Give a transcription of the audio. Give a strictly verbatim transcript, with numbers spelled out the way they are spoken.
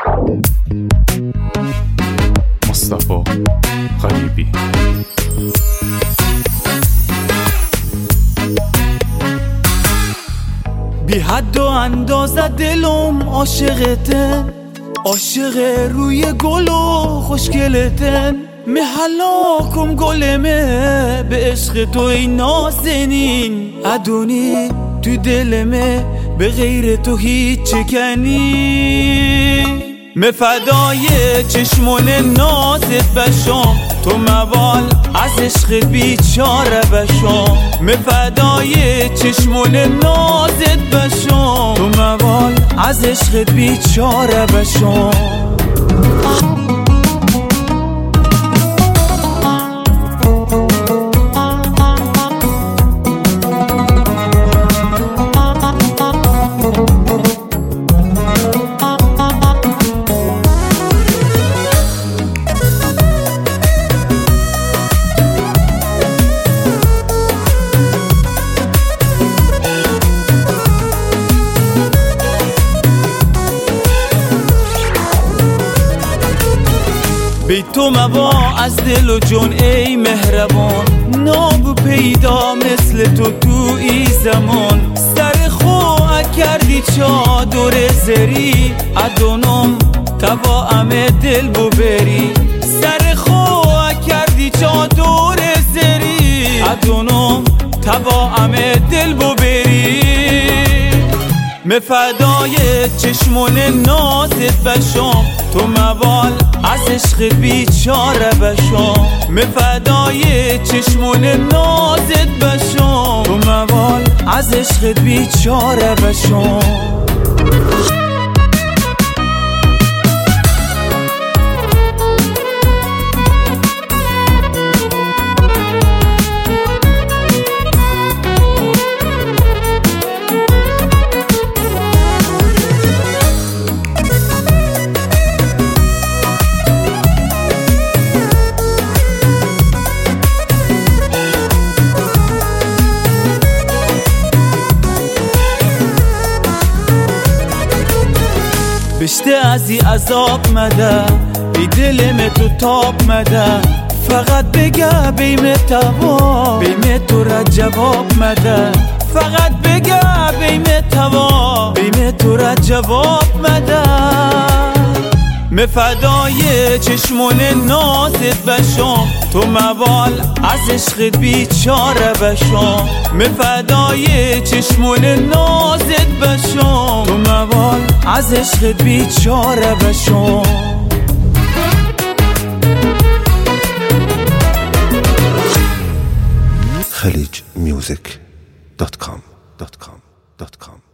مصطفی غریبی. بی حد و اندازه دلم عاشقتن، عاشق روی گل و خوشگلتن. محلاکم گلمه به عشق تو ای نازنین ادونی، تو دلمه به غیر تو هیچ چکنی. مفدای چشمون نازت بشم، تو موال از عشق بیچاره بشم. مفدای چشمون نازت بشم، تو موال از عشق بیچاره بشم. بی تو موا از دل و جون ای مهربان، ناب پیدا مثل تو تو ای زمان. سر خو کردی چادر زری ادونم توا امه دل بو بری. سر خو کردی چادر زری ادونم توا امه دل بو بری. مفدای چشمون نازت بشم، تو موال از عشق بیچاره بشم. مفدای چشمون نازت بشم، تو موال از عشق بیچاره بشم. بشته از ای عذاب مده، بی دلم تو تاب مده. فقط بگه بیم توا، بیم تو را جواب مده. فقط بگه بیم توا، بیم تو را جواب مده. مفدای چشمون نازت بشم، تو موال از عشق بیچاره بشم. مفدای چشمون نازت بشم، تو موال از عشق بیچاره بشم. خلیج میوزیک دات کام